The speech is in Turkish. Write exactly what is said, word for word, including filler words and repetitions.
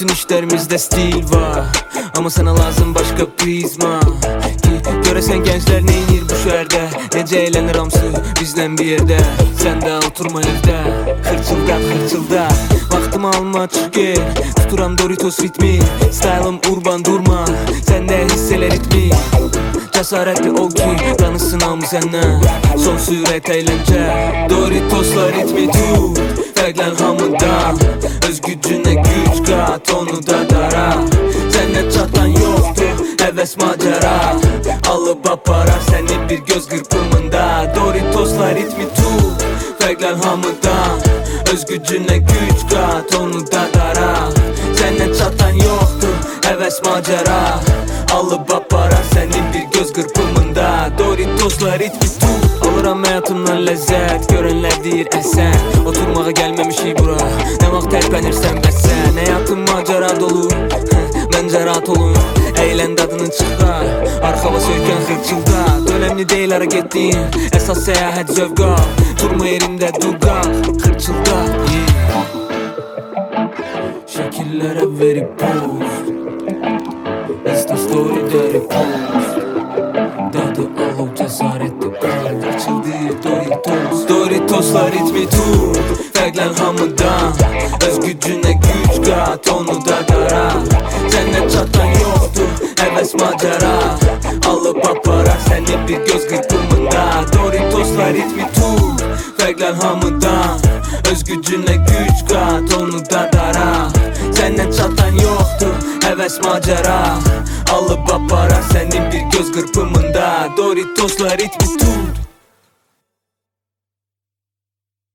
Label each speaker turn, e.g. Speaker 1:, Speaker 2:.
Speaker 1: bütün işlerimizde stil var, ama sana lazım başka prizma. Göresen gençler neyinir bu şehirde, nece eğlenir hamsı bizden bir yerde. Sen de oturma evde, hırçıldak hırçıldak, vaktimi alma çık gel. Tuturam Doritos ritmi, style'ım urban durma, sen de hissele ritmi. Cesaretli ol ki danışsın amı senden, son süret eğlence. Doritos'la ritmi tut, fərqlən hamıdan, öz gücüne güç kat, onu da dara. Senden çatan yoktur, heves macera, alıp aparar seni bir göz kırpımında. Doritos'la ritmi tut, fərqlən hamıdan, öz gücüne güç kat, onu da dara. Senden çatan yoktur, heves macera, alıp aparar seni bir göz kırpımında. Doritos'la ritmi tut. Alıram hayatımdan lezzet, görenler deyir esen, oturmağa gelmemişik bura, ne vaxt tərpənirsən bəsən. Hayatım macera dolu, məncə rahat olun, eğlen dadını çıxar, arxava söykən xırçılda. Önemli deyil hara getdin, əsas səyahət zövqa, durma yerində dur qalq, xırçılda. yeah. Şəkillərə verib post, Insta story'də repost, dadı alov cəsarətli qal, açıldı Doritos. Doritos'la ritmi tut, fərqlən hamıdan, öz gücüne güç kat, onu da dara. Senden çatan yoktur, heves macera, alıp aparar seni bir göz kırpımında. Doritos'la ritmi tut, fərqlən hamıdan, öz gücüne güç kat, onu da dara. Senden çatan yoktur, heves macera, alıp aparar seni bir göz kırpımında. Doritos'la ritmi tut.